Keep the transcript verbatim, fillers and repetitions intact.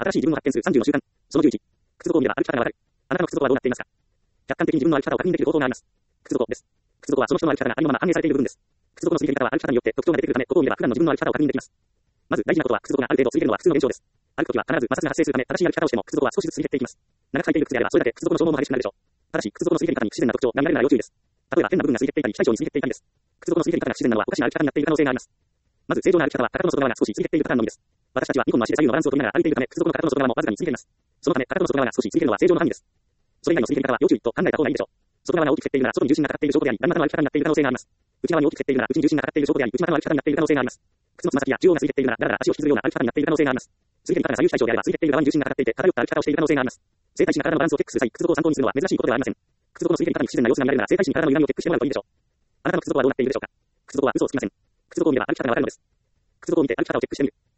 新しい自分の発見するさんじゅうの習慣。そのじゅういち。靴底を見れば歩き方がわかる。あなたの靴底はどうなっていますか？客観的に自分の歩き方を確認できる方法があります。靴底です。靴底はその人の歩き方がありのまま反映されている部分です。靴底のすり減り方は歩き方によって特徴が出てくるため、ここを見れば普段の自分の歩き方を確認できます。まず大事なことは靴底がある程度すり減るのは普通の現象です。歩くときは必ず摩擦が発生するため、正しい歩き方をしても靴底は少しずつすり減っていきます。長く履いている靴であればそれだけ靴底の消耗も激しくなるでしょう。ただし、靴底のすり減り方に不自然な特徴が見られるなら要注意です。例えば変な部分がすり減っていたり、非対称にすり減っていたりです。靴底のすり減り方が不自然なのはおかしな歩き方になっている可能性があります。まず正常な歩き方はかかとの外側が少しすり減っているパターンのみです。私たちはにほんの足で左右のバランスを取りながら歩いているため、靴底のかかとの外側もわずかにすり減ります。そのため、かかとの外側が少しすり減るのは正常な範囲です。それ以外のすり減り方は要注意と考えた方がいいでしょう。外側が大きく減っているなら外に重心がかかっている証拠であり、何らかの歩き方になっている可能性があります。内側に大きく減っているなら内に重心がかかっている証拠であり、内側の歩き方になっている可能性があります。靴のつま先や中央がすり減っているなら、だらだら足を引きずるような歩き方になっている可能性があります。すり減り方が左右非対称であれば、すり減っている側に重心がかかっていて、偏った歩き方をしている可能性があります。正対地な体のバランスをチェックする際、靴底を参考にするのは珍しいことではありません。靴底のすり減り方に不自然な様子が見られるなら、正対地に体の歪みをチェックしてもらうといいでしょう。あなたの靴底はどうなっているでしょうか？靴底は嘘をつきません。靴底を見れば歩き方がわかるのです。靴底を見て歩き方をチェックしてみる。